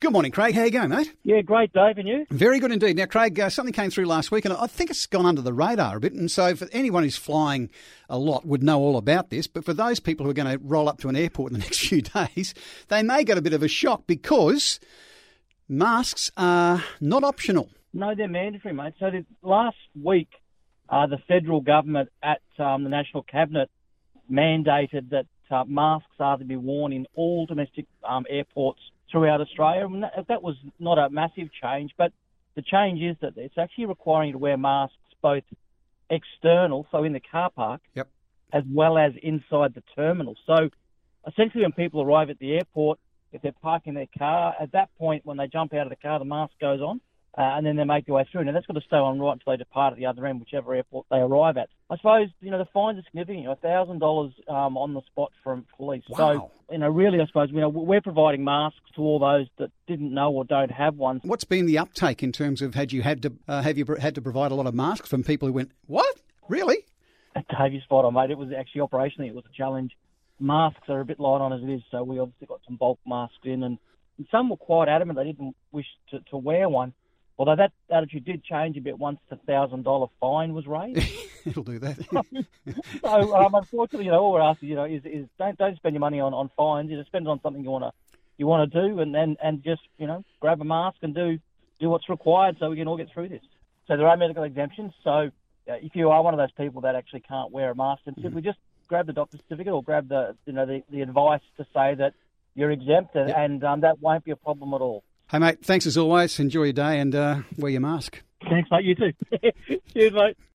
Good morning, Craig. How you going, mate? Yeah, great, Dave, and you? Very good indeed. Now, Craig, something came through last week, and I think it's gone under the radar a bit. And so for anyone who's flying a lot would know all about this. But for those people who are going to roll up to an airport in the next few days, they may get a bit of a shock because masks are not optional. No, they're mandatory, mate. So last week, the federal government at the National Cabinet mandated that masks are to be worn in all domestic airports throughout Australia. And that was not a massive change, but the change is that it's actually requiring you to wear masks both external, so in the car park, Yep. as well as inside the terminal. So essentially when people arrive at the airport, if they're parking their car, at that point when they jump out of the car, the mask goes on. And then they make their way through. Now, that's got to stay on right until they depart at the other end, whichever airport they arrive at. I suppose, the fines are significant, $1,000 on the spot from police. Wow. So, really, I suppose, we're providing masks to all those that didn't know or don't have one. What's been the uptake in terms of have you had to provide a lot of masks from people who went, what? Really? Dave, you're spot on, mate. It was actually operationally, it was a challenge. Masks are a bit light on as it is, so we obviously got some bulk masks in, and some were quite adamant they didn't wish to wear one. Although that attitude did change a bit once the $1,000 fine was raised. It'll do that. So unfortunately, all we're asking, is don't spend your money on fines. Spend it on something you want to do, and just grab a mask and do what's required so we can all get through this. So there are medical exemptions. So if you are one of those people that actually can't wear a mask, then simply just grab the doctor's certificate or grab the advice to say that you're exempt, and that won't be a problem at all. Hey, mate, thanks as always. Enjoy your day and wear your mask. Thanks, mate. You too. Cheers, mate.